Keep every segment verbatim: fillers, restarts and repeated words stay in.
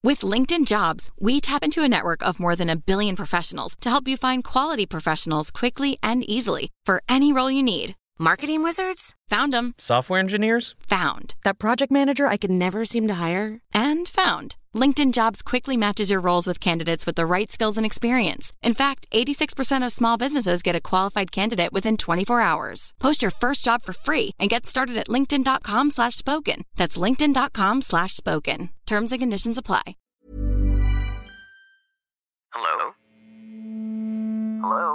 With LinkedIn Jobs, we tap into a network of more than a billion professionals to help you find quality professionals quickly and easily for any role you need. Marketing wizards? Found them. Software engineers? Found. That project manager I could never seem to hire? And found. LinkedIn Jobs quickly matches your roles with candidates with the right skills and experience. In fact, eighty-six percent of small businesses get a qualified candidate within twenty-four hours. Post your first job for free and get started at linkedin.com slash spoken. That's linkedin.com slash spoken. Terms and conditions apply. Hello? Hello?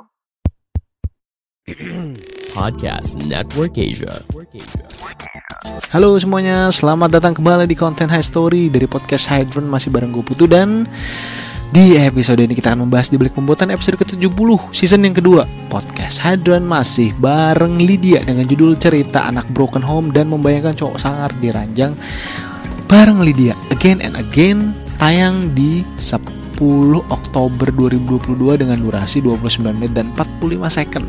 Podcast Network Asia. Halo semuanya, selamat datang kembali di konten High Story dari podcast Hydron. Masih bareng gue Putu, dan di episode ini kita akan membahas di balik pembuatan episode ke tujuh puluh season yang kedua podcast Hydron. Masih bareng Lydia dengan judul Cerita Anak Broken Home dan Membayangkan Cowok Sangar di Ranjang. Bareng Lydia again and again, tayang di sepuluh Oktober dua ribu dua puluh dua dengan durasi dua puluh sembilan menit dan empat puluh lima second.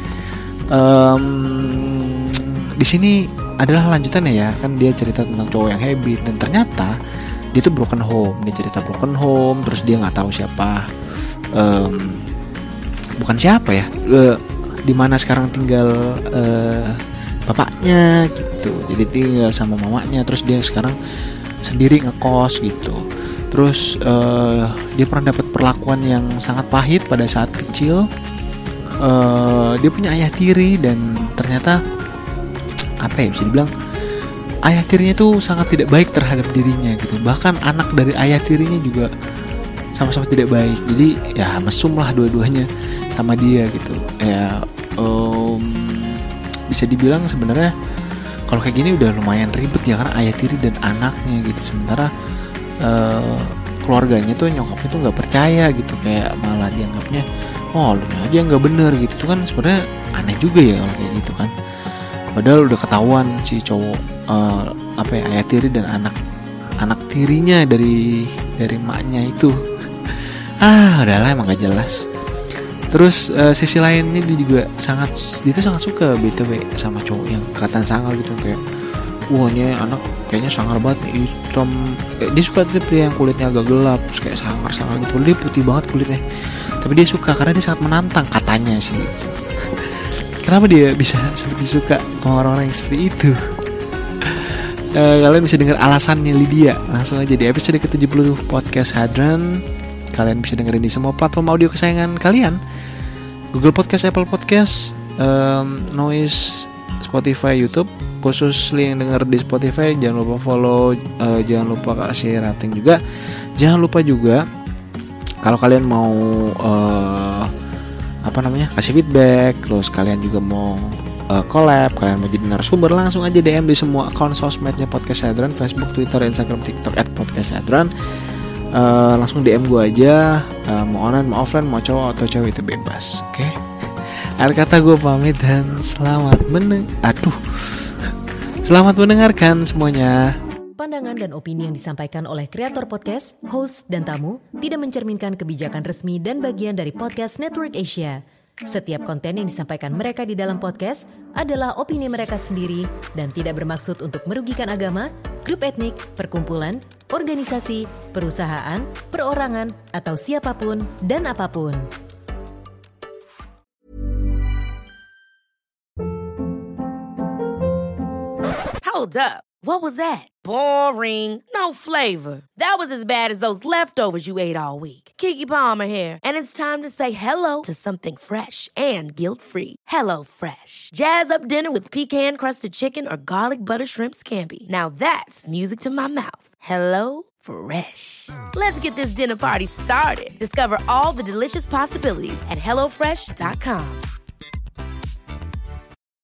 Um, di sini adalah lanjutannya ya, kan dia cerita tentang cowok yang habit, dan ternyata dia tuh broken home. Dia cerita broken home, terus dia nggak tahu siapa, um, bukan siapa ya, uh, di mana sekarang tinggal uh, bapaknya gitu. Jadi tinggal sama mamanya, terus dia sekarang sendiri ngekos gitu. Terus uh, dia pernah dapat perlakuan yang sangat pahit pada saat kecil. Uh, dia punya ayah tiri, dan ternyata apa ya, bisa dibilang ayah tirinya tuh sangat tidak baik terhadap dirinya gitu. Bahkan anak dari ayah tirinya juga sama-sama tidak baik. Jadi ya mesum lah dua-duanya sama dia gitu. Ya um, bisa dibilang sebenarnya kalau kayak gini udah lumayan ribet ya, karena ayah tiri dan anaknya gitu. Sementara uh, keluarganya tuh, nyokapnya tuh nggak percaya gitu, kayak malah dianggapnya oh lu aja nggak bener gitu. Itu kan sebenarnya aneh juga ya kalau kayak gitu kan. Padahal udah ketahuan si cowok uh, apa ya, ayah tiri dan anak anak tirinya dari dari maknya itu ah udahlah, emang gak jelas. Terus uh, sisi lainnya dia juga sangat dia tuh sangat suka B T W sama cowok yang kelihatan sangar gitu, kayak wah ini anak kayaknya sangar banget nih, hitam. Eh, dia suka tuh pria yang kulitnya agak gelap, terus kayak sangar-sangar gitu. Dia putih banget kulitnya, tapi dia suka karena dia sangat menantang katanya sih. Kenapa dia bisa seperti suka sama orang-orang yang seperti itu? Uh, kalian bisa dengar alasannya Lydia langsung aja di episode ke tujuh puluh podcast Hadran. Kalian bisa dengerin di semua platform audio kesayangan kalian: Google Podcast, Apple Podcast, um, Noise, Spotify, YouTube. Khusus yang denger di Spotify, jangan lupa follow, uh, jangan lupa kasih rating juga. Jangan lupa juga kalau kalian mau uh, apa namanya kasih feedback, terus kalian juga mau uh, collab, kalian mau jadi narasumber, langsung aja D M di semua akun sosmednya Podcast Hadran, Facebook, Twitter, Instagram, TikTok at Podcast Hadran. Uh, langsung D M gue aja, uh, mau online, mau offline, mau cowok atau cewek itu bebas, oke? Okay? Akhir kata gue pamit dan selamat meneng, aduh, selamat mendengarkan semuanya. Pandangan dan opini yang disampaikan oleh kreator podcast, host, dan tamu tidak mencerminkan kebijakan resmi dan bagian dari Podcast Network Asia. Setiap konten yang disampaikan mereka di dalam podcast adalah opini mereka sendiri dan tidak bermaksud untuk merugikan agama, grup etnik, perkumpulan, organisasi, perusahaan, perorangan, atau siapapun dan apapun. Hold up. What was that? Boring. No flavor. That was as bad as those leftovers you ate all week. Keke Palmer here, and it's time to say hello to something fresh and guilt-free. Hello Fresh. Jazz up dinner with pecan-crusted chicken or garlic butter shrimp scampi. Now that's music to my mouth. Hello Fresh. Let's get this dinner party started. Discover all the delicious possibilities at hello fresh dot com.